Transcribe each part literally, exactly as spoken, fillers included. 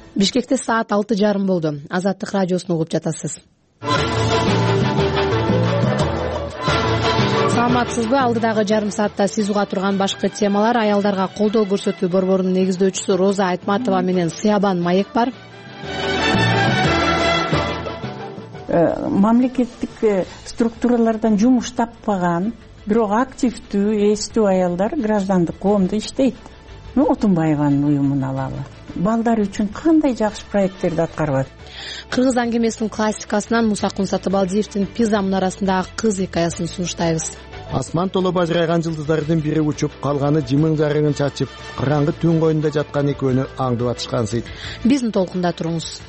Бишкекте саат алты жарым болду. Азаттык радиосун угуп жатасыз. Саламатсызбы? Алдыдагы жарым саатта сиз уга турган башкы темалар: аялдарга колдоо көрсөтүү борборунун негиздөөчүсү Роза Айтматова менен Сыябан Маек бар. Мамлекеттик структуралардан жумуш таппаган, бирок активдүү, эстүү аялдар граждандык коомдо иштейт. Ну, Отунбаеванын уюмун алалы. Балдар үчүн кандай жакшы проекттерди аткарып атат. Кыргыз аңгемесинин классикасынан Мусакун Сатыбалдиевдин Пиза мунарасындагы кыз хикаясын сунуштайбыз. Асман толо бажырайган жылдыздардын бири учуп, калганы жымың жарыгын чачып, караңгы түн коюнда жаткан экөөнү аңдып атышкансый. Биздин толкунда туруңуз.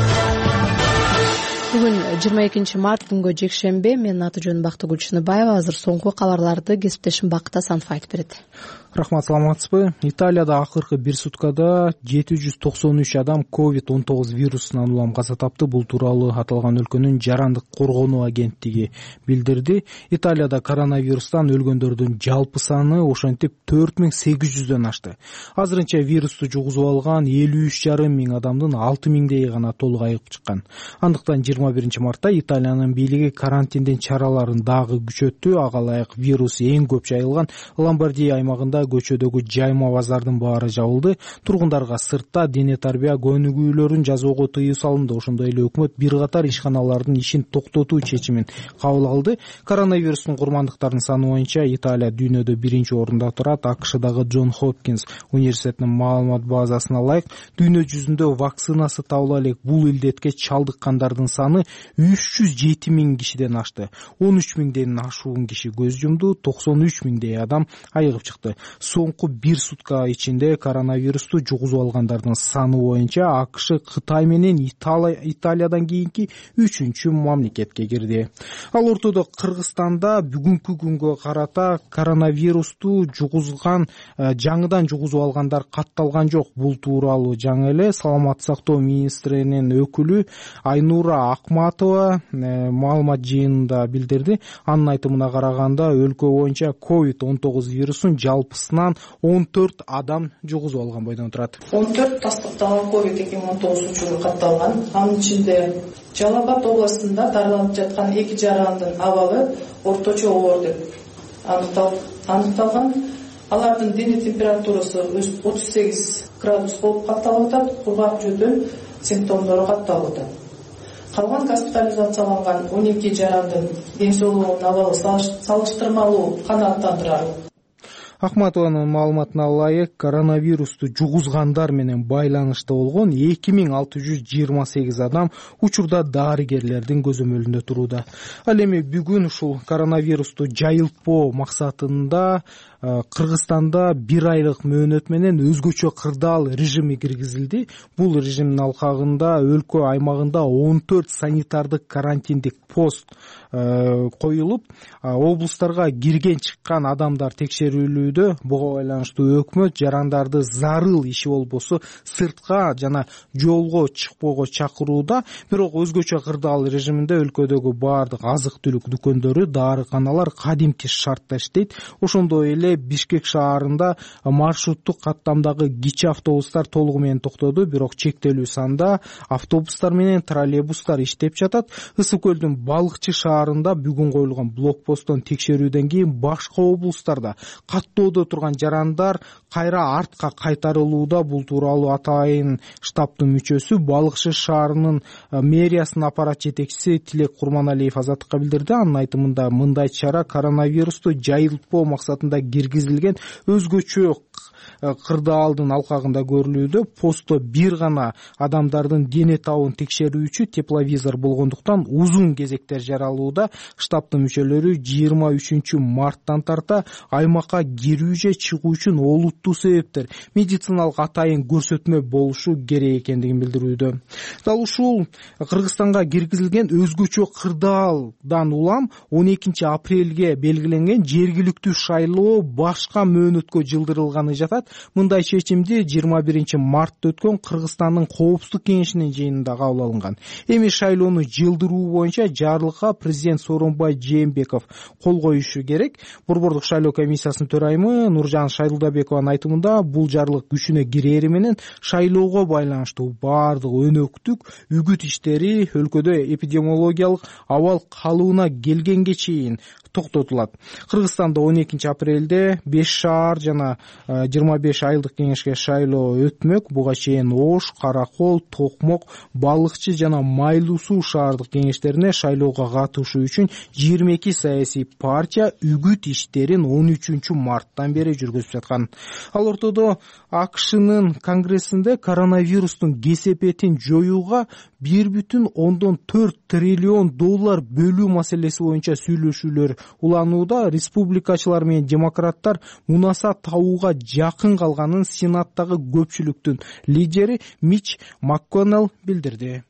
Бүгүн жыйырма экинчи март, күнгө жекшембе. Менин аты жөнүм Бактыгүл Чыныбаева. Азыр соңку кабарларды кесиптешим Бакыт Асанов айтып берет. Рахмат, саламатсызбы? Италияда акыркы бир суткада жети жүз токсон үч адам ковид он тогуз вирусунан улам каза тапты. Бул тууралуу аталган өлкөнүн жарандык коргонуу агенттиги билдирди. Италияда коронавирустан өлгөндөрдүн жалпы саны ошентип төрт миң сегиз жүздөн ашты. Азырынча вирусту жугузуп алган элүү үч жарым миң адамдын алты миңдеги гана толук айыгып чыккан. Андыктан жыйырма биринчи мартта Италиянын бийлиги карантиндин чараларын дагы күчөттү. Ага ылайык вирус эң көп жайылган Ломбардия аймагында көчөдөгү жайма базардын баары жабылды. Тургундарга сыртта дене тарбия көнүгүүлөрүн жасоого тыюу салынды. Ошондой эле өкмөт бир катар ишканалардын ишин токтотуу чечимин кабыл алды. Коронавирустун курмандыктарынын саны боюнча Италия дүйнөдө биринчи орунда турат. АКШдагы Джон Хопкинс университетинин маалымат базасына ылайык дүйнө жүзүндө вакцинасы табыла элек бул илдетке чалдыккандардын саны үч жүз жети миң кишиден ашты. он үч миңден ашуун киши көз жумду. токсон үч миңдей адам айыгып чыкты. Соңку бир сутка ичинде коронавирусту жугузуп алгандардын саны боюнча АКШ Кытай менен Италиядан кийинки үчүнчү мамлекетке кирди. Ал ортодо Кыргызстанда бүгүнкү күнгө карата коронавирусту жугузган жаңыдан жугузуп алгандар катталган жок. Бул тууралуу жаңы эле Саламаттык сактоо министринин өкүлү Айнура Акматова маалымат жыйынында билдирди. Анын айтымына караганда өлкө боюнча ковид он тогуз вирусун жалпысынан он төрт адам жугузуп алган бойдон турат. он төрт тастыкталган ковид эки миң он тогуз учуру катталган. Анын ичинде Жалал Абад областында таралып жаткан эки жарандын абалы орточо оор деп аныкталган. Алардын дене температурасы отуз сегиз градус болуп катталып атат. Кургак жөтөн симптомдору катталып атат. Калган госпитализацияланган он эки жарандын ден соолугунун абалы салыштырмалуу канааттандырарлык. Акматованын маалыматына ылайык коронавирусту жугузгандар менен байланышта болгон эки миң алты жүз жыйырма сегиз адам учурда дарыгерлердин көзөмөлүндө турууда. Ал эми бүгүн ушул коронавирусту жайылтпоо максатында Кыргызстанда бир айлык мөөнөт менен өзгөчө кырдаал режими киргизилди. Бул режимдин алкагында өлкө аймагында он төрт санитардык карантиндик пост коюлуп, облустарга кирген чыккан адамдар текшерүүлүүдө. Буга байланыштуу өкмөт жарандарды зарыл иши болбосо сыртка жана жолго чыкпоого чакырууда. Бирок өзгөчө кырдаал режиминде өлкөдөгү баардык азык-түлүк дүкөндөрү, дарыканалар кадимки шартта иштейт. Ошондой эле Бишкек шаарында маршруттук каттамдагы кичи автобустар толугу менен токтоду. Бирок чектелүү санда автобустар менен троллейбустар иштеп жатат. Ысык көлдүн Балыкчы шаарында бүгүн коюлган блокпосттон текшерүүдөн кийин башка облустарда каттоодо турган жарандар кайра артка кайтарылууда. Бул тууралуу атайын штабтын мүчөсү Балыкчы шаарынын мэриясынын аппарат жетекчиси Тилек Курманалиев Азаттыкка билдирди. Анын айтымында мындай чара коронавирусту жайылтпоо максатында киргизилген өзгөчө кырдаалдын алкагында көрүлүүдө. Постто бир гана адамдардын дене табын текшерүүчү тепловизор болгондуктан узун кезектер жаралууда. Штабтын мүчөлөрү жыйырма үчүнчү марттан тарта аймакка кирүү же чыгуу үчүн олуттуу себептер, медициналык атайын көрсөтмө болушу керек экендигин билдирүүдө. Дал ушул Кыргызстанга киргизилген өзгөчө кырдаалдан улам он экинчи апрелге белгиленген жергиликтүү шайлоо башка мөөнөткө жылдырылганы жатат. Мындай чечимди жыйырма биринчи мартта өткөн Кыргызстандын коопсуздук кеңешинин жыйынында кабыл алынган. Эми шайлоону жылдыруу боюнча жарлыкка президент Сооронбай Жээнбеков кол коюшу керек. Борбордук шайлоо комиссиясынын төрайымы Нуржан Шайлдабекованын айтымында бул жарлык күчүнө кирери менен шайлоого байланыштуу баардык өнөктүк үгүт иштери өлкөдө эпидемиологиялык абал калыбына келгенге чейин токтотулат. Кыргызстанда он экинчи апрелде беш шаар жана жыйырма беш айылдык кеңешке шайлоо өтмөк. Буга чейин Ош, Каракол, Токмок, Балыкчы жана Майлуу суу шаардык кеңештерине шайлоого катышуу үчүн жыйырма эки саясий партия үгүт иштерин он үчүнчү марттан бери жүргүзүп жаткан. Ал ортодо АКШнын конгрессинде коронавирустун кесепетин жоюуга бир бүтүн ондон төрт триллион доллар бөлүү маселеси боюнча сүйлөшүүлөр уланууда. Республикачылар менен демократтар мунаса табууга жакын калганын Сенаттагы көпчүлүктүн лидери Мич МакКоннелл билдирди.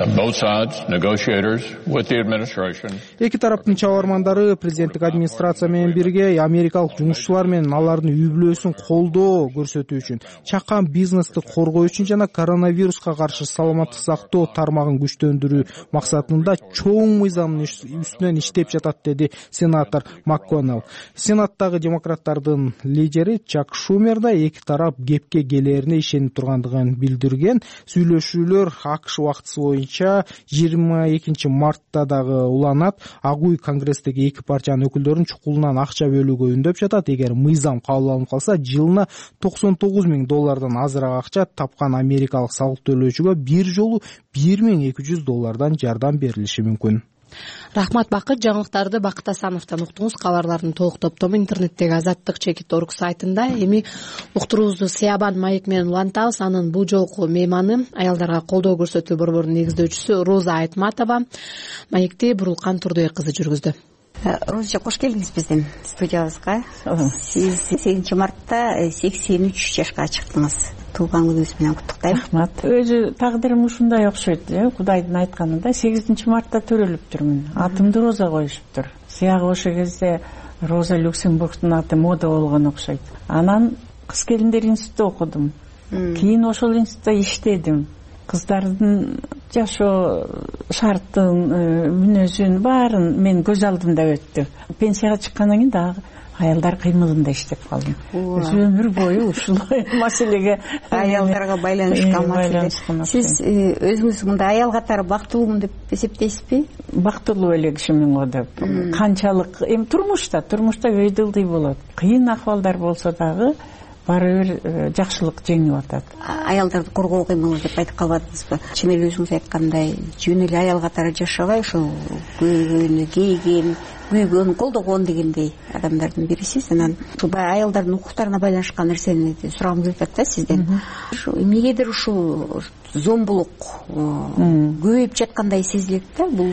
Эки тараптын чабармандары президенттик администрация менен бирге америкалык жумушчулар менен алардын үй-бүлөсүн колдоо көрсөтүү үчүн, чакан бизнести коргоо үчүн жана коронавируска каршы саламаттык сактоо тармагын күчтөндүрүү максатында чоң мыйзамдын үстүнөн иштеп жатат, деди сенатор МакКоннелл. Сенаттагы демократтардын лидери Чак Шумер да эки тарап кепке келерине ишенип тургандыгын билдирген. Сүйлөшүүлөр АКШ убактысы боюнча жыйырма экинчи мартта дагы уланат. Ак үй конгресстеги эки партиянын өкүлдөрүн чукулунан акча бөлүүгө үндөп жатат. Эгер мыйзам кабыл алынып калса, жылына токсон тогуз миң доллардан азыраак акча тапкан америкалык салык төлөөчүгө бир жолу бир миң эки жүз доллардан жардам берилиши мүмкүн. Рахмат Бакыт. Жаңылыктарды Бакыт Асановдон уктуңуз. Кабарлардын толук топтому интернеттеги азаттык чекит орг сайтында. Эми уктуруубузду Сиябан маек менен улантабыз. Анын бул жолку мейманы аялдарга колдоо көрсөтүү борборунун негиздөөчүсү Роза Айтматова. Маекти Бурулкан Турдубек кызы жүргүздү. Роза, кош келдиңиз биздин студиябызга. Сиз сегизинчи мартта сексен үч жашка чыктыңыз. Туулган күнүңүз менен куттуктайм. Рахмат. Өзү тагдырым ушундай окшойт, э, Кудайдын айтканында сегизинчи мартта төрөлүп турмун. Атымды Роза коюшуптур. Сыягы ошол кезде Роза Люксембургдун аты мода болгон окшойт. Анан кыз келиндер институтта окудум. Кийин ошол институтта иштедим. Кыздардын жашоо шартын, мүнөзүн баарын мен көз алдымда өттү. Пенсияга чыккандан кийин дагы аялдар кыймылында иштеп калдым. Өмүр бою ушул маселеге аялдарга байланышкан маселе. Сиз өзүңүз мындай аял катары бактылуумун деп эсептейсизби? Бактылуу эле кишимин го деп. Канчалык эми турмушта, турмушта өйдөлдүй болот. Кыйын акыбалдар болсо дагы баары бир жакшылык жеңип атат. Аялдарды коргоо кыймылы деп айтып калбадыңызбы? Чын эле өзүңүз айткандай, жөн эле аял катары жашабай, ошол көйгөн, кейген, күйгөн, колдогон дегендей адамдардын бирисиз. Анан ушул аялдардын укуктарына байланышкан нерсени сурагым келип атат да сизден. Эмнегедир ушул зомбулук көбөйүп жаткандай сезилет да. Бул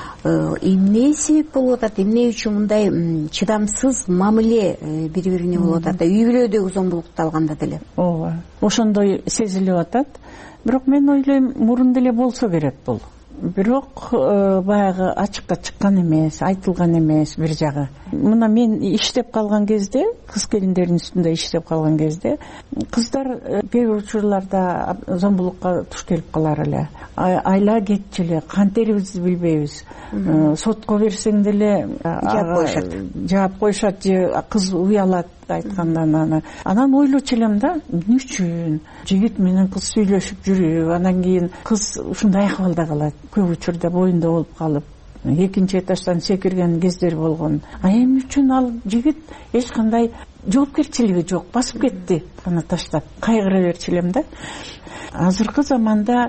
эмне себеп болуп атат? Эмне үчүн мындай чыдамсыз мамиле бири бирине болуп атат? Үй бүлөдөгү зомбулукту алганда деле. Ооба, ошондой сезилип атат. Бирок мен ойлойм, мурун деле болсо керек бул. Бирок баягы ачыкка чыккан эмес, айтылган эмес бир жагы. Мына мен иштеп калган кезде, кыз келиндердин үстүндө иштеп калган кезде, кыздар кээ бир учурларда зомбулукка туш келип калар эле. Айла кетчү эле, кантерибизди билбейбиз. Сотко берсең деле жаап коюшат. Жаап коюшат же кыз уялат айткандан. Аны анан ойлочу элем да, эмне үчүн жигит менен кыз сүйлөшүп жүрүп, анан кийин кыз ушундай акыбалда калат. Көп учурда боюнда болуп калып, экинчи этаждан секирген кездер болгон. А эмне үчүн ал жигит эч кандай жоопкерчилиги жок, басып кетти, аны таштап. Кайгыра берчү элем да. Азыркы заманда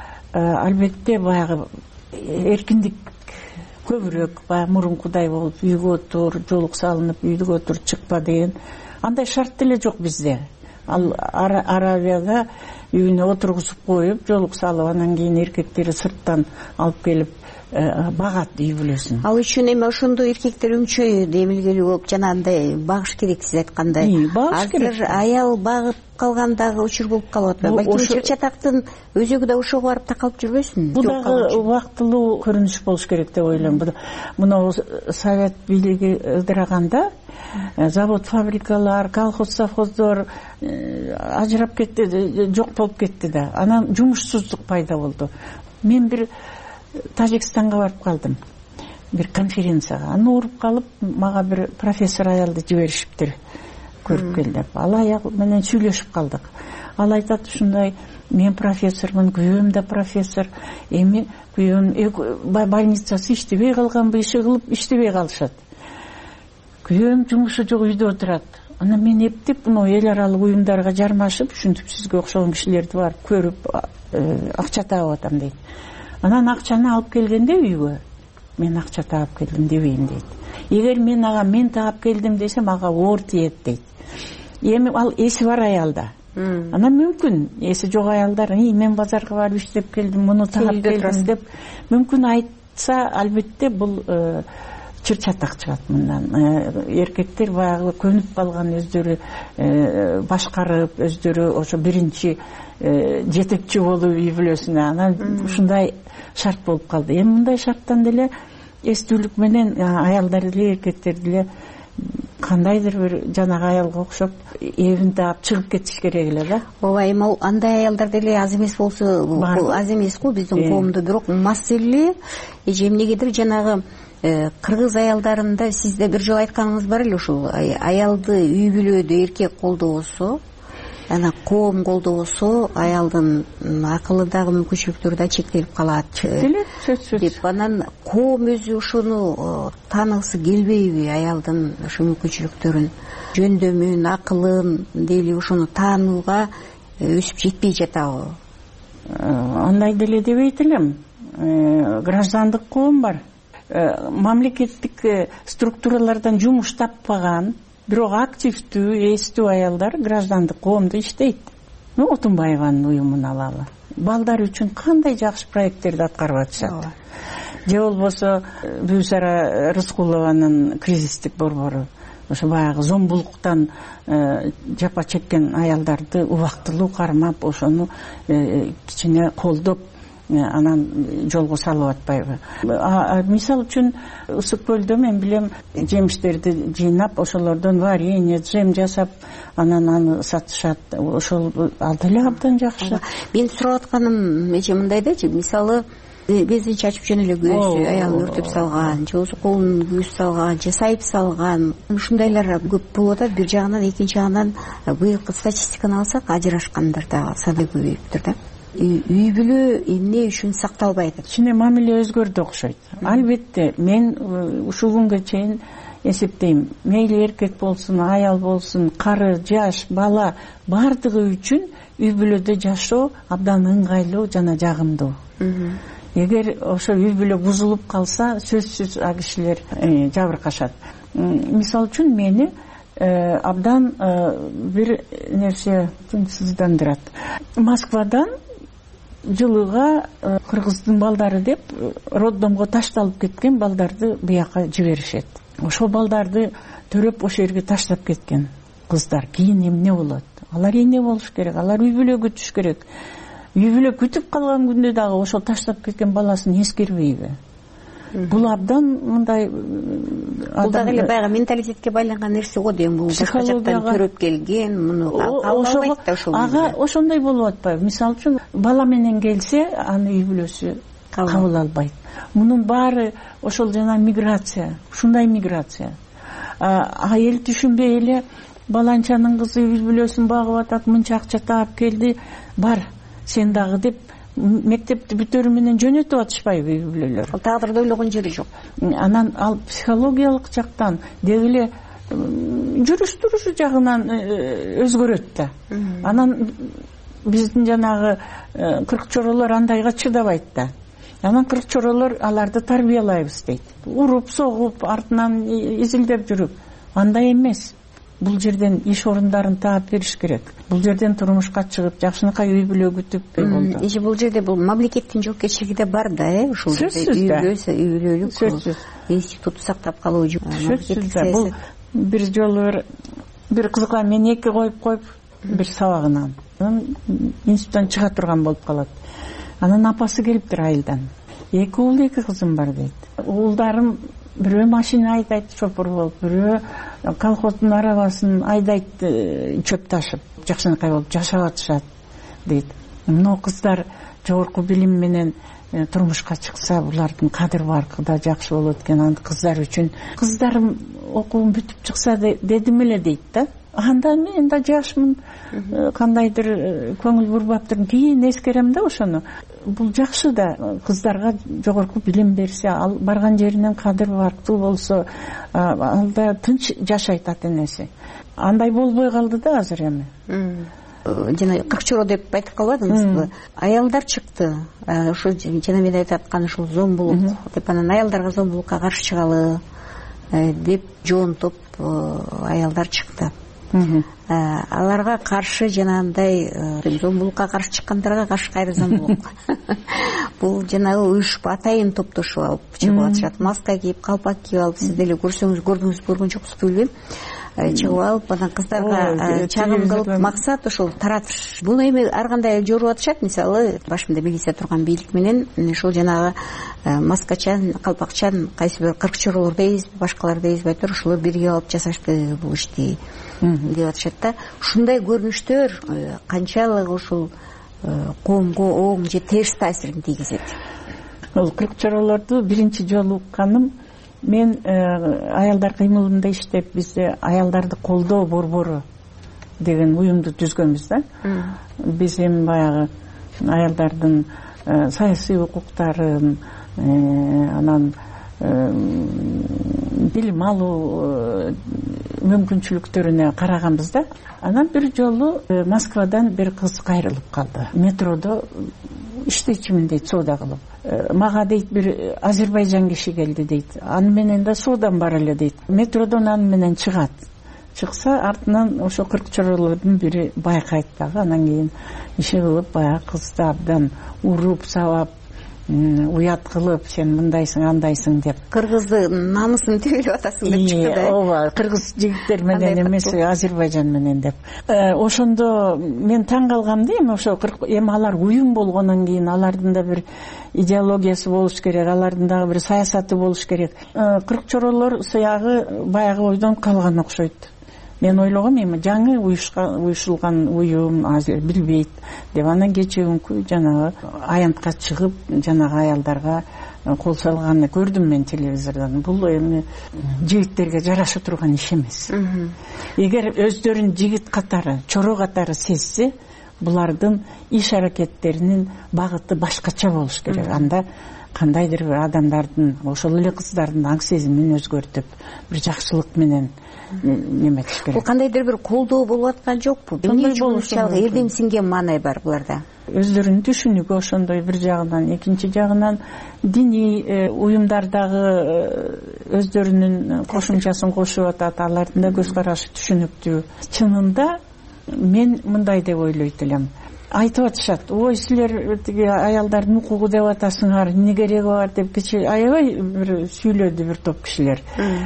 албетте баягы эркиндик көбүрөөк, баягы мурункудай болуп, үйгө отур, жолук салынып, үйгө отур, чыкпа деген андай шарт деле жок бизде. Ал Аравияда үйүнө отургузуп коюп, жолук салып, анан кийин эркектери сырттан алып келип багат үй бүлөсүн. Ал үчүн эми ошондо эркектер өңчөй демилгелүү болуп жанагындай багыш керек, сиз айткандай. Азыр аял багып калгандагы учур болуп калып атпайбы? Балким чыр чатактын өзөгү да ошого барып такалып жүрбөсүн? Бул дагы убактылуу көрүнүш болуш керек деп ойлойм. Мына совет бийлиги ыдыраганда завод, фабрикалар, колхоз, совхоздор ажырап кетти, жок болуп кетти да. Анан жумушсуздук пайда болду. Мен бир Тажикстанга барып калдым, бир конференцияга. Аны уруп калып, мага бир профессор аялды жиберишиптир, көрүп кел деп. Ал аял менен сүйлөшүп калдык. Ал айтат ушундай: мен профессормун, күйөөм да профессор. Эми күйөөм больницасы иштебей калганбы, иши кылып иштебей калышат. Күйөөм жумушу жок, үйдө отурат. Анан мен эптеп мына эл аралык уюмдарга жармашып, ушинтип сизге окшогон кишилерди барып көрүп, акча таап атам дейт. Анан акчаны алып келгенде үйгө, мен акча таап келдим дебейин дейт. Эгер мен ага мен таап келдим десем, ага оор тиет дейт. Эми ал эси бар аялда. Анан мүмкүн эси жок аялдар: мен базарга барып иштеп келдим, муну таап келдим деп мүмкүн айтса, албетте бул чыр чатак чыгат мындан. Эркектер баягы көнүп калган, өздөрү башкарып, өздөрү ошо биринчи жетекчи болуп үй бүлөсүнө, анан ушундай шарт болуп калды. Эми мындай шарттан деле эстүүлүк менен аялдар деле, эркектер деле кандайдыр бир жанагы аялга окшоп эбин таап чыгып кетиш керек эле да. Ооба, эми андай аялдар деле аз эмес болсо, аз эмес го биздин коомдо. Бирок маселе эже эмнегедир жанагы кыргыз аялдарында сизде бир жолу айтканыңыз бар эле, ушул аялды үй бүлөдө эркек колдобосо, ана коом колдобосо, аялдын акылы дагы мүмкүнчүлүктөрү да чектелип калат деп. Анан коом өзү ошону тааныгысы келбейби, аялдын ошо мүмкүнчүлүктөрүн, жөндөмүн, акылын дейли ошону таанууга өсүп жетпей жатабы? Андай деле дебейт элем. Граждандык коом бар. Мамлекеттик структуралардан жумуш таппаган, бирок активдүү, эстүү аялдар граждандык коомдо иштейт. Ну, Отунбаеванын уюмун алалы. Балдар үчүн кандай жакшы проекттерди аткарып атышат. Же болбосо Бүүсара Рыскулованын кризистик борбору, ошо баягы зомбулуктан жапа чеккен аялдарды убактылуу кармап, ошону кичине колдоп, анан жолго салып атпайбы? Мисал үчүн Ысык көлдө мен билем, жемиштерди жыйнап, ошолордон варенье, джем жасап, анан аны сатышат. Ошол ал деле абдан жакшы. Мен сурап атканым эже мындайдачы, мисалы бензин чачып жөн эле күйөөсү аялын өртөп салган, же болбосо колун күйүп салган, же сайып салган, ушундайлар көп болуп атат. Бир жагынан, экинчи жагынан быйылкы статистиканы алсак, ажырашкандар да саны көбөйүптүр да. Үй бүлө эмне үчүн сакталбайт? Кичине мамиле өзгөрдү окшойт. Албетте, мен ушул күнгө чейин эсептейм, мейли эркек болсун, аял болсун, кары, жаш, бала бардыгы үчүн үй бүлөдө жашоо абдан ыңгайлуу жана жагымдуу. Эгер ошо үй бүлө бузулуп калса, сөзсүз а кишилер жабыркашат. Мисал үчүн мени абдан бир нерсе тынчсыздандырат. Москвадан жылыга кыргыздын балдары деп роддомго ташталып кеткен балдарды бияка жиберишет. Ошол балдарды төрөп ошол жерге таштап кеткен кыздар кийин эмне болот? Алар эмне болуш керек? Алар үй бүлө күтүш керек. Үй бүлө күтүп калган күндө дагы ошол таштап кеткен баласын эскербейби? Бул абдан мындай, бул дагы эле баягы менталитетке байланган нерсе го дейм. Бул башка жактан көрүп келген, муну кабыл да ошол. Ага ошондой болуп атпайбы? Мисалы үчүн бала менен келсе, аны үй бүлөсү кабыл албайт. Мунун баары ошол жана миграция, ушундай миграция. Айыл түшүнбөй эле баланчанын кызы үй бүлөсүн багып атат, мынча акча таап келди, бар сен дагы деп мектепти бүтөрү менен жөнөтүп атышпайбы үй бүлөлөр? Ал тагдырды ойлогон жери жок. Анан ал психологиялык жактан деги эле жүрүш турушу жагынан өзгөрөт да. Анан биздин жанагы кырк чоролор андайга чыдабайт да. Анан кырк чоролор аларды тарбиялайбыз дейт. Уруп, согуп, артынан изилдеп жүрүп. Андай эмес. бул жерден иш орундарын таап бериш керек. Бул жерден турмушка чыгып жакшынакай үй бүлө күтүп болду. Эже бул жерде бул мамлекеттин жоопкерчилиги да бар да, э ушул жерде үй бүлөлүк сөзсүз институту сактап калуу сөзсүз. Бул бир жолу бир кызга мен эки коюп коюп бир сабагынан институттан чыга турган болуп калат. Анын апасы келиптир айылдан. Эки уул, эки кызым бар дейт. Уулдарым бирөө машина айдайт, шопур болуп, бирөө колхоздун арабасын айдайт, чөп ташып, жакшынакай болуп жашап атышат дейт. Мына кыздар жогорку билим менен турмушка чыкса, булардын кадыр баркы да жакшы болот экен. Аны кыздар үчүн кыздарым окуун бүтүп чыкса дедим эле дейт да. Анда мен да жашмын, кандайдыр көңүл бурбаптыр. Кийин эскерем да ошону. Бул жакшы да, кыздарга жогорку билим берсе, ал барган жеринен кадыр барктуу болсо, алда тынч жашайт ата-энеси. Андай болбой калды да азыр эми. Жана кырк чоро деп айтып калбадыңызбы? Аялдар чыкты. Ошо жана мен айтып аткан ушул зомбулук деп, анан аялдарга зомбулукка каршы чыгалы деп жоонтоп аялдар чыкты. Аларга каршы жанагындай зомбулукка каршы чыккандарга каршы кайра зомбулук. Бул жанагы уюшуп атайын топтошуп алып чыгып атышат. Маска кийип, калпак кийип алып, сиз деле көрсөңүз, көрдүңүз, көргөн жоксузбу билбейм. Чыгып алып, анан кыздарга чагым кылып, максат ошол таратыш. Бул эми ар кандай жоруп атышат. Мисалы, башында милиция турган бийлик менен ошол жанагы маскачан, калпакчан, кайсы бир кырк чоролор дейбиз, башкалар дейбиз, байтур ошолор бирге алып жасашты бул ишти деп атышат да. Ушундай көрүнүштөр канчалык ушул коомго оң же терс таасирин тийгизет? Ол кырк чоролорду биринчи жолу укканым мен аялдар кыймылында иштеп, бизде аялдарды колдоо борбору деген уюмду түзгөнбүз да. Биз эми баягы аялдардын саясий укуктарын, анан билим алуу мүмкүнчүлүктөрүнө караганбыз да. Анан бир жолу Москвадан бир кыз кайрылып калды. Метродо иштечимин дейт, соода кылып. Мага дейт бир Азербайжан киши келди дейт. Аны менен да соодам бар эле дейт. Метродон аны менен чыгат. Чыкса артынан ошо кырк чоролордун бири байкайт дагы. Анан кийин иши кылып баягы кызды абдан уруп сабап, уят кылып, сен мындайсың, андайсың деп. Кыргызды намысын түгөлөп атасың деп чыкты да. Ооба, кыргыз жигиттер менен эмес, Азербайжан менен деп. Ошондо мен таң калгам да, эми ошо эми алар уюм болгондон кийин алардын да бир идеологиясы болуш керек, алардын дагы бир саясаты болуш керек. кырк чоролор сыягы баягы ойдон калган окшойт. Мен ойлогом, эми жаңы уюшулган уюм азыр билбейт деп. Анан кечеүнкү жанагы аянтка чыгып, жанагы аялдарга кол салганды көрдүм мен телевизордон. Бул эми жигиттерге жараша турган иш эмес. Эгер өздөрүн жигит катары, чоро катары сезсе, булардын иш аракеттеринин багыты башкача болуш керек. Анда кандайдыр бир адамдардын, ошол эле кыздардын аң сезимин өзгөртүп, бир жакшылык менен неметиш керек. Бул кандайдыр бир колдоо болуп аткан жокпу? Эмне болушалык эрдем сиңген маанай бар буларда? Өздөрүнүн түшүнүгү ошондой бир жагынан, экинчи жагынан диний уюмдардагы өздөрүнүн кошумчасын кошуп атат, алардын да көз карашы түшүнүктүү. Чынында мен мындай деп ойлойт элем. Айтып атышат, ой, силер тиги аялдардын укугу деп атасыңар, эмне кереги бар деп кече аябай бир сүйлөдү бир топ кишилер.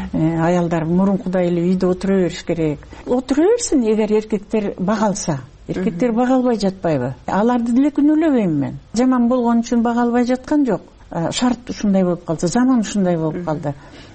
Аялдар мурункудай эле үйдө отура бериш керек. Отура берсин, эгер эркектер бага алса. Эркектер бага албай жатпайбы? Аларды деле күнөөлөбөйм мен. Жаман болгон үчүн бага албай жаткан жок. Шарт ушундай болуп калды, заман ушундай болуп калды.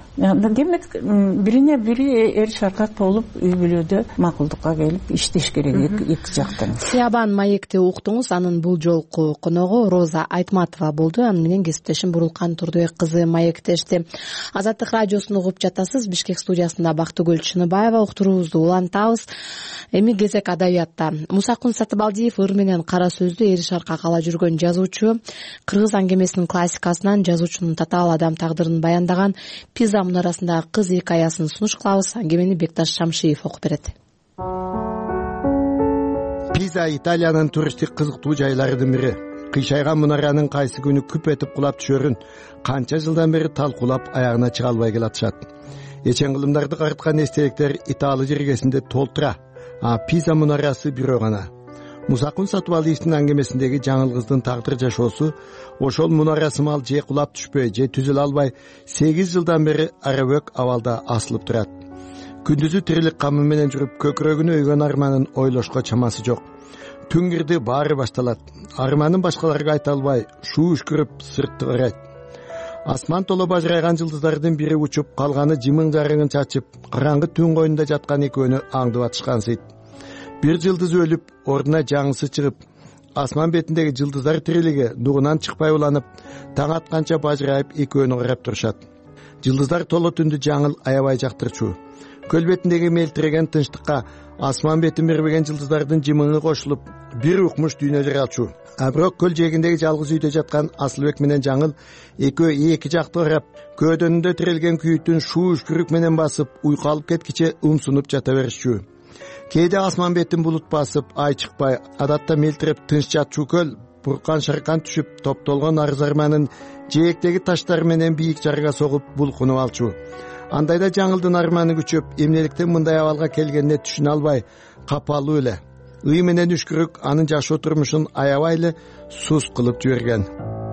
Демек, бирине бири эр шаркат болуп, үй бүлөдө макулдукка келип иштеш керек эки жактан. Сиябан маекти уктуңуз, анын бул жолку коногу Роза Айтматова болду. Аны менен кесиптешим Бурулкан Турдубек кызы маектешти. Азаттык радиосун угуп жатасыз. Бишкек студиясында Бактыгүл Чыныбаева. Уктуруубузду улантабыз. Эми кезек адабиятта. Мусакун Сатыбалдиев ыр менен кара сөздү эри шаркка кала жүргөн жазуучу. Кыргыз аңгемесинин классикасынан жазуучунун татаал адам тагдырын баяндаган Пиза мунарасындагы кыз экаясын сунуш кылабыз. Аңгемени Бекташ Шамшиев окуп берет. Пиза Италиянын туристтик кызыктуу жайларынын бири. Кыйшайган мунаранын кайсы күнү күп этип кулап түшөрүн канча жылдан бери талкуулап аягына чыга албай келатышат. эчен кылымдарды карыткан эстеликтер Италия жергесинде толтура, а Пиза мунарасы бирөө гана. Мусакун Сатыбалиевдин аңгемесиндеги жаңыл кыздын тагдыр жашоосу ошол мунара сымал же кулап түшпөй, же түзүлө албай сегиз жылдан бери арабөк абалда асылып турат. Күндүзү тирилик камы менен жүрүп, көкүрөгүнө өйгөн арманын ойлошко чамасы жок. Түн кирди, баары башталат. Арманын башкаларга айта албай, шуу үшкүрүп сыртты ырайт. Асман толо бажырайган жылдыздардын бири учуп, калганы жымың жарыңын чачып, караңгы түн коюнда жаткан экөөнү аңдып атышкансыйт. Бир жылдыз өлүп, ордуна жаңысы чыгып, асман бетиндеги жылдыздар тирилиги дугунан чыкпай уланып, таң атканча бажырайып экөөнү карап турушат. Жылдыздар толо түндү жаңыл аябай жактырчу. Көл бетиндеги мелтиреген тынчтыкка асман бетин бербеген жылдыздардын жымыңы кошулуп, бир укмуш дүйнө жаралчу. А бирок көл жээгиндеги жалгыз үйдө жаткан Асылбек менен жаңыл экөө эки жакты карап, көөдөнүндө тирелген күйүтүн шуу үшкүрүк менен басып, уйку алып кеткиче умсунуп жата беришчү. Кээде асман бетин булут басып, ай чыкпай, адатта мелтиреп тынч жатчу көл буркан шаркан түшүп, топтолгон арыз арманын жээктеги таштар менен бийик жарга согуп булкунуп алчу. Андайда жаңылдын арманы күчөп, эмнеликтен мындай абалга келгенине түшүнө албай капалуу эле. Үй менен үшкүрүк анын жашоо турмушун аябай эле сус кылып жиберген.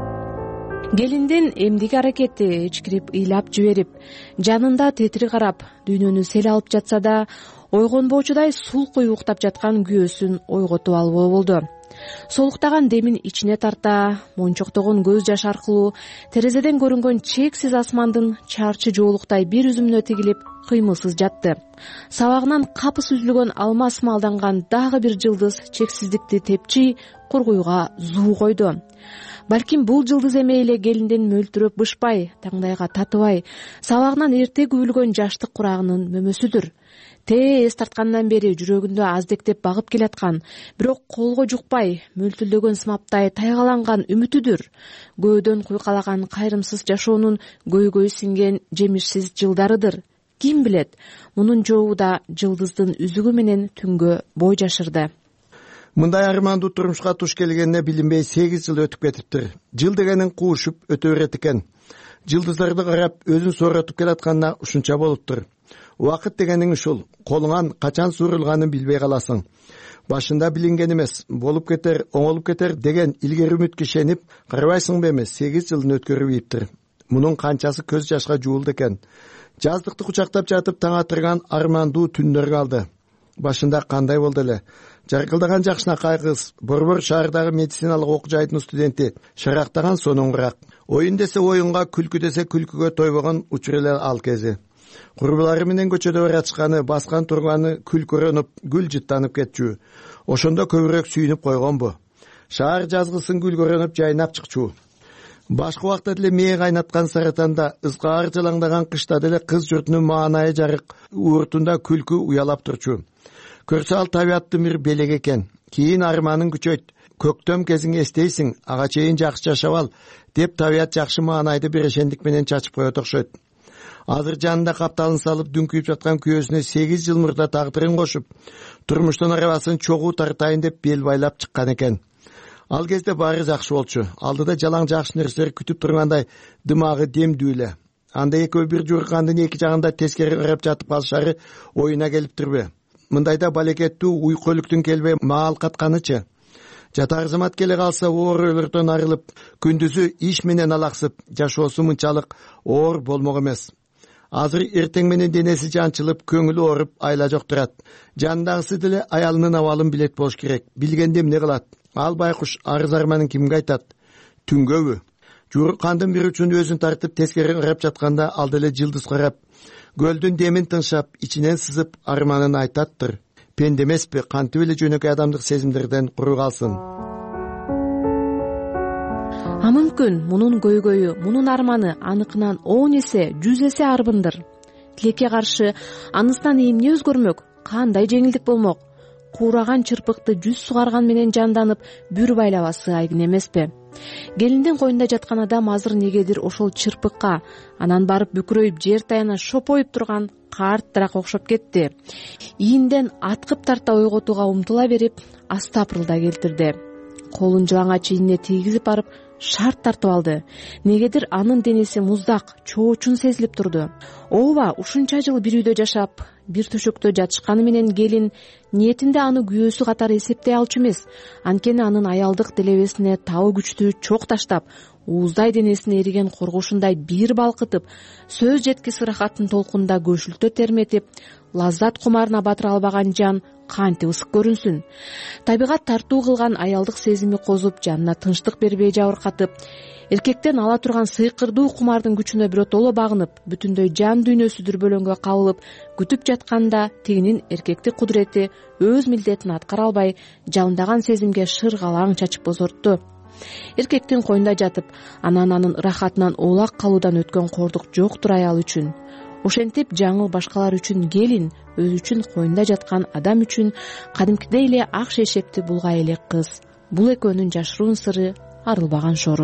Келиндин эмдиги аракети ичкирип ыйлап жиберип, жанында тетири карап, дүйнөнү сел алып жатса да, ойгонбоочудай сулкуй уктап жаткан күйөөсүн ойготуп албоо болду. Солуктаган демин ичине тарта, мончоктогон көз жаш аркылуу терезеден көрүнгөн чексиз асмандын чарчы жоолуктай бир үзүмүнө тигилип кыймылсыз жатты. Сабагынан капыс үзүлгөн алмас малданган дагы бир жылдыз чексиздикти тепчи кургуйга зуу койду. Балким бул жылдыз эме эле келиндин мөлтүрөп бышпай, таңдайга татыбай, сабагынан эрте күбүлгөн жаштык курагынын мөмөсүдүр. Тэ эс тарткандан бери жүрөгүндө аздектеп багып келаткан, бирок колго жукпай, мөлтүлдөгөн сымаптай тайгаланган үмүтүдүр. Көөдөн куйкалаган кайрымсыз жашоонун көйгөй сиңген жемишсиз жылдарыдыр. Ким билет, мунун жообу да жылдыздын үзүгү менен түнгө бой жашырды. Мындай армандуу турмушка туш келгенине билинбей сегиз жыл өтүп кетиптир. Жыл дегенин куушуп өтө берет экен. Жылдыздарды карап өзүн сооротуп келатканына ушунча болуптур. Убакыт дегениң ушул, колуңан качан суурулганын билбей каласың. Башында билинген эмес, болуп кетер, оңолуп кетер деген илгери үмүткө ишенип, карабайсыңбы эмес, сегиз жылын өткөрүп ийиптир. Мунун канчасы көз жашка жуулду экен. Жаздыкты кучактап жатып таң атырган армандуу түндөр калды. Башында кандай болду эле? Жаркылдаган жакшынакай кыз, Борбор шаардагы медициналык окуу жайдын студенти, шарактаган сонуңураак. Оюн десе оюнга, күлкү десе күлкүгө тойбогон учур эле ал кези. Курбулары менен көчөдө баратышканы, баскан турганы күлкүрөнүп, гүл жыттанып кетчү. Ошондо көбүрөөк сүйүнүп койгонбу? Шаар жазгысын күлкүрөнүп жайнап чыкчу. Башка убакта деле мээ кайнаткан Саратанда, ызгаар жалаңдаган кышта деле кыз журтунун маанайы жарык ууртунда күлкү уялап турчу. Көрсө ал табияттын бир белеги экен. Кийин арманың күчөйт. Көктөм кезиң эстейсиң, ага чейин жакшы жашап ал, деп табият жакшы маанайды берешендик менен чачып коет окшойт. Азыр жанында капталын салып дүңкүйүп жаткан күйөөсүнө сегиз жыл мурда тагдырын кошуп, турмуштун арабасын чогуу тартайын деп бел байлап чыккан экен. Ал кезде баары жакшы болчу. Алдыда жалаң жакшы нерселер күтүп тургандай, дымагы демдүү эле. Анда экөө бир жууркандын эки жагында тескери карап жатып калышары оюна келиптирби? Мындайда балекеттүү уйкөлүктүн келбей маал катканычы. Жатар замат келе калса оорулөрдөн арылып, күндүзү иш менен алаксып, жашоосу мынчалык оор болмок эмес. Азыр эртең менен денеси жанчылып, көңүлү ооруп, айла жок турат. Жандагысы деле аялынын абалын билет болуш керек. Билгенде эмне кылат? Ал байкуш арыз арманын кимге айтат? Түнгөбү? Жууркандын бир учун өзүн тартып тескери карап жатканда ал деле жылдыз карап, көлдүн демин тыншап, ичинен сызып арманын айтаттыр. Пенде эмеспи, кантип эле жөнөкөй адамдык сезимдерден куру калсын. А мүмкүн мунун көйгөйү, мунун арманы аныкынан он эсе, жүз эсе арбындыр. Тилекке каршы анысынан эмне өзгөрмөк? Кандай жеңилдик болмок? Куураган чырпыкты жүз сугарган менен жанданып, бүр байлабасы айгин эмеспи? Келиндин койунда жаткан адам азыр негедир ошол чырпыкка, анан барып бүкүрөйүп жер таяна шопоюп турган карттыраак окшоп кетти. Ийинден аткып тарта ойготууга умтула берип, астапырылда келтирди. Колун жалаңач ийине тийгизип барып, шарт тартып алды. Негедир анын денеси муздак, чоочун сезилип турду. Ооба, ушунча жыл бир үйдө жашап, бир төшөктө жатышканы менен келин ниетинде аны күйөөсү катары эсептей алчу эмес. Анткени анын аялдык делебесине табы күчтүү чок таштап, ууздай денесине эриген коргушундай бир балкытып, сөз жеткис ырахаттын толкунда көшүлтө терметип, лаззат кумарына батыра албаган жан кантип ысык көрүнсүн. Табигат тартуу кылган аялдык сезими козуп, жанына тынчтык бербей жабыркатып, эркектен ала турган сыйкырдуу кумардын күчүнө биротоло багынып, бүтүндөй жан дүйнөсү дүрбөлөңгө кабылып күтүп жатканда тигинин эркектик кудурети өз милдетин аткара албай, жалындаган сезимге шыргалаң чачып бозортту. Эркектин коюнда жатып, анан анын ырахатынан оолак калуудан өткөн кордук жоктур аял үчүн. Ошентип жаңыл башкалар үчүн келин, өзү үчүн коюнда жаткан адам үчүн кадимкидей эле ак шешепти булгай элек кыз. Бул экөөнүн жашыруун сыры арылбаган шору.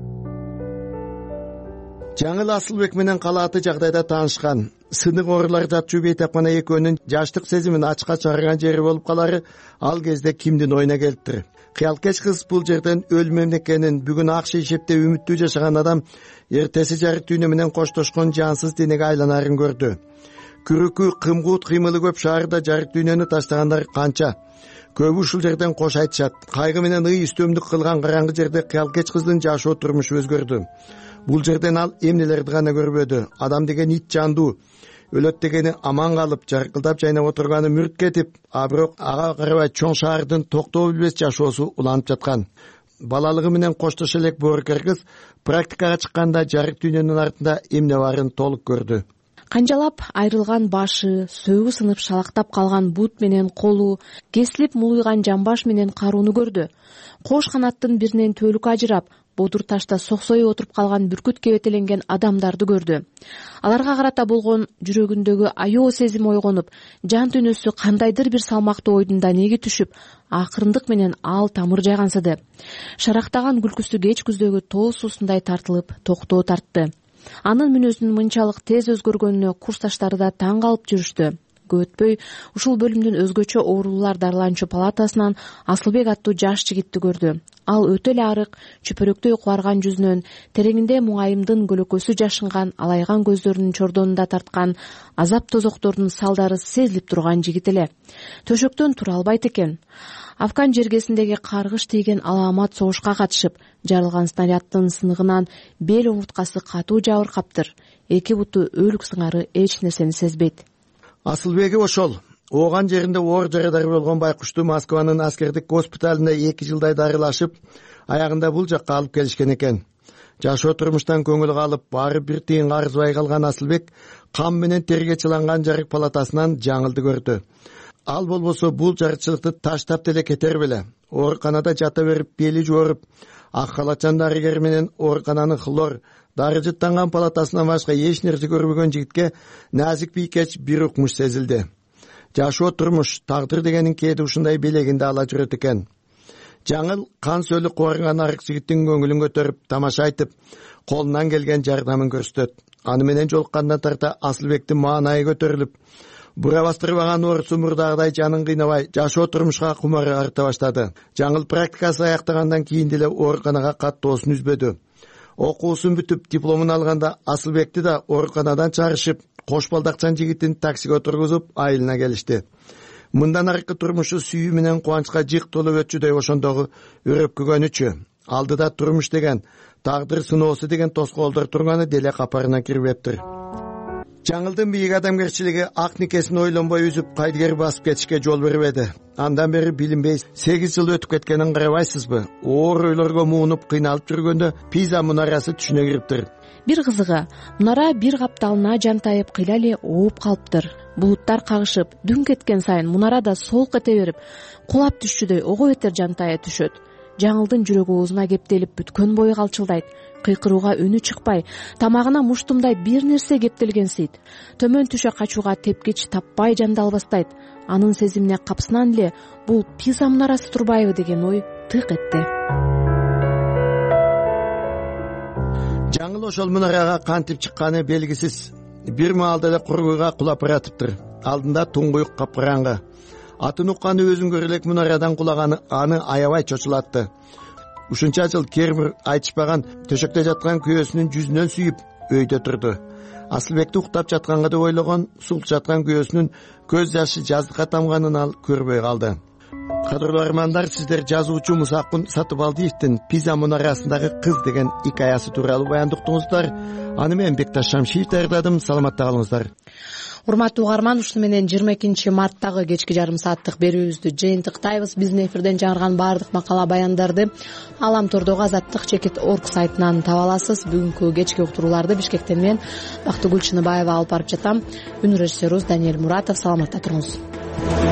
Жаңыл Асылбек менен калааты жагдайда таанышкан. Сынык оорулар жатчу бейтапкана экөөнүн жаштык сезимин ачка чыгарган жери болуп калары ал кезде кимдин оюна келиптир. Кыялкеч кыз бул жерден өлүм экенин, бүгүн ак шейшепте үмүттүү жашаган адам эртеси жарык дүйнө менен коштошкон жансыз денеге айланарын көрдү. Күрүкү, кымгуут кыймылы көп шаарда жарык дүйнөнү таштагандар канча. Көбү ушул жерден кош айтышат. Кайгы менен ый үстөмдүк кылган караңгы жерде Кыялкеч кыздын жашоо турмушу өзгөрдү. Бул жерден ал эмнелерди гана көрбөдү. Адам деген ит жандуу. Өлөт дегени аман калып, жаркылдап жайнап отурганы мүрт кетип, а бирок ага карабай чоң шаардын токтоо билбес жашоосу уланып жаткан. Балалыгы менен коштоша элек боорукер кыз практикага чыкканда жарык дүйнөнүн артында эмне барын толук көрдү. Канжалап айрылган башы, сөөгү сынып шалактап калган бут менен колу, кесилип мулуйган жамбаш менен карууну көрдү. Кош канаттын биринен төлүк ажырап, бодур ташта соксоюп отуруп калган бүркүт кебетеленген адамдарды көрдү. Аларга карата болгон жүрөгүндөгү аябоо сезим ойгонуп, жан дүйнөсү кандайдыр бир салмактуу ойдун данеги түшүп, акырындык менен ал тамыр жайгансыды. Шарактаган күлкүсү кеч күздөгү тоо суусундай тартылып, токтоо тартты. Анын мүнөзүнүн мынчалык тез өзгөргөнүнө курсташтары да таң калып жүрүштү. Көп өтпөй ушул бөлүмдүн өзгөчө оорулуулар дарыланчу палатасынан Асылбек аттуу жаш жигитти көрдү. Ал өтө эле арык, чүпөрөктөй кубарган жүзүнөн, тереңинде муңайымдын көлөкөсү жашынган алайган көздөрүнүн чордонунда тарткан азап тозоктордун салдары сезилип турган жигит эле. Төшөктөн тура албайт экен. Афган жергесиндеги каргыш тийген алаамат согушка катышып, жарылган снаряддын сыныгынан бел омурткасы катуу жабыркаптыр. Эки буту өлүк сыңары эч нерсени сезбейт. Асылбеги ошол. Ооган жеринде оор жарадар болгон байкушту Москванын аскердик госпиталында эки жылдай дарылашып, аягында бул жакка алып келишкен экен. Жашоо турмуштан көңүл калып, баары бир тыйынга арзыбай калган Асылбек кам менен терге чыланган жарык палатасынан жаңылды көрдү. Ал болбосо бул жарычылыкты таштап деле кетер беле. Ооруканада жата берип, бели жооруп, ак халатчан дарыгер менен оорукананын хлор дары жыттанган палатасынан башка эч нерсе көрбөгөн жигитке назик бийкеч бир укмуш сезилди. Жашоо турмуш, тагдыр дегенин кээде ушундай белегинде ала жүрөт экен. Жаңыл кан сөлү кубарган арык жигиттин көңүлүн көтөрүп, тамаша айтып, колунан келген жардамын көрсөтөт. Аны менен жолуккандан тарта Асылбектин маанайы көтөрүлүп, бура бастырбаган оорусу мурдагыдай жанын кыйнабай, жашоо турмушка кумары арта баштады. Жаңыл практикасы аяктагандан кийин деле ооруканага каттоосун үзбөдү. Окуусун бүтүп, дипломун алганда Асылбекти да ооруканадан чыгарышып, кош балдакчан жигитин таксиге отургузуп, айылына келишти. Мындан аркы турмушу сүйүү менен кубанычка жык толуп өтчүдөй ошондогу өрөпкөгөнүчү. Алдыда турмуш деген, тагдыр сыноосу деген тоскоолдор турганы деле капарына кирбептир. Жаңылдын бийик адамгерчилиги ак никесин ойлонбой үзүп, кайдыгер басып кетишке жол бербеди. Андан бери билинбей сегиз жыл өтүп кеткенин карабайсызбы? Оор ойлорго муунуп кыйналып жүргөндө Пиза мунарасы түшүнө кириптир. Бир кызыгы, мунара бир капталына жантайып кыйла эле ооп калыптыр. Булуттар кагышып, дүн кеткен сайын мунара да солк эте берип, кулап түшчүдөй ого бетер жантая түшөт. Жаңылдын жүрөгү оозуна кептелип, бүткөн бою калчылдайт. Кыйкырууга үнү чыкпай, тамагына муштумдай бир нерсе кептелгенсийт. Төмөн түшө качууга тепкич таппай жандалбастайт. Анын сезимине капсынан эле бул Пиза мунарасы турбайбы деген ой тык этти. Жаңыл ошол мунарага кантип чыкканы белгисиз. Бир маалда эле кургуйга кулап баратыптыр. Алдында туңгуюк капкараңгы. Атын укканы өзүн көрө элек мунарадан кулаганы аны аябай чочулатты. ушунча жыл кермир айтышпаган төшөктө жаткан күйөөсүнүн жүзүнөн сүйүп өйдө турду. Асылбекти уктап жатканга деп ойлогон, султ жаткан күйөөсүнүн көз жашы жаздыкка тамганын ал көрбөй калды. Кадырлуу армандар, сиздер жазуучу Мусакун Сатыбалдиевдин Пиза мунарасындагы кыз деген икаясы тууралуу баяндуктуңуздар. Аны мен Бекташ Шамшиев даярдадым. Саламатта калыңыздар. Урматтуу угарман, ушуну менен жыйырма экинчи марттагы кечки жарым сааттык берүүбүздү жыйынтыктайбыз. Биздин эфирден чыгарган баардык макала баяндарды Алам тордогу азаттык чекит точка орг сайтынан таба аласыз. Бүгүнкү кечки уктурууларды Бишкектен мен Бактыгүл Чыныбаева алып барып жатам. Үнү режиссерубуз Даниэль Муратов. Саламатта туруңуз.